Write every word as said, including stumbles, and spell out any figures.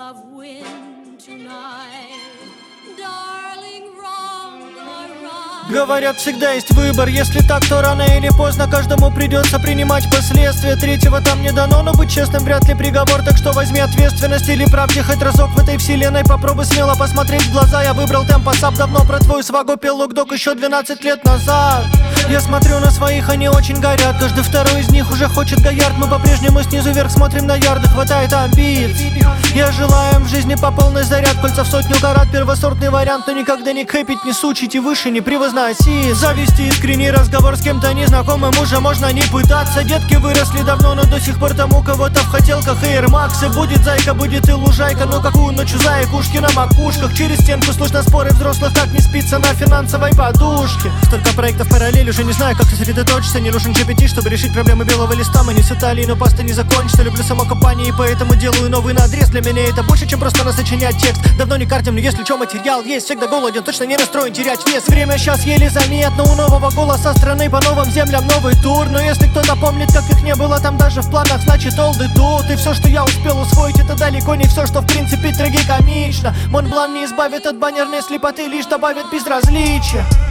of wind tonight. Darling, wrong or right. Говорят, всегда есть выбор. Если так, то рано или поздно каждому придется принимать последствия. Третьего там не дано, но быть честным вряд ли приговор. Так что возьми ответственность или правде хоть разок в этой вселенной. Попробуй смело посмотреть в глаза. Я выбрал темп асап давно, про твою свагу пел лукдог еще двенадцать лет назад. Я смотрю на своих, они очень горят. Каждый второй из них уже хочет Гоярд. Мы по-прежнему снизу вверх смотрим на ярды. Хватает амбиций. Я желаю им в жизни по полной заряд. Кольца в сотню карат, первосортный вариант. Но никогда не кэпить, не сучить и выше не превозносить. Завести искренний разговор с кем-то незнакомым уже можно не пытаться. Детки выросли давно, но до сих пор там у кого-то в хотелках Air Max. И будет зайка, будет и лужайка. Но какую ночью зайкушки на макушках. Через стенку слышно споры взрослых, как не спится на финансовой подушке. Столько проектов параллель, уже не знаю, как сосредоточиться. Не нужен джи пи ти, чтобы решить проблемы белого листа. Мы не с Италии, но паста не закончится. Люблю самокопание и поэтому делаю новый надрез. Для меня это больше, чем просто насочинять текст. Давно не картим, но если что, материал есть. Всегда голоден, точно не настроен терять вес. Время сейчас еле заметно, у нового голоса страны по новым землям новый тур. Но если кто-то помнит, как их не было там даже в планах, значит олды тут. И все, что я успел усвоить, это далеко не все, что в принципе трагикомично. Монблан не избавит от баннерной слепоты, лишь добавит безразличия.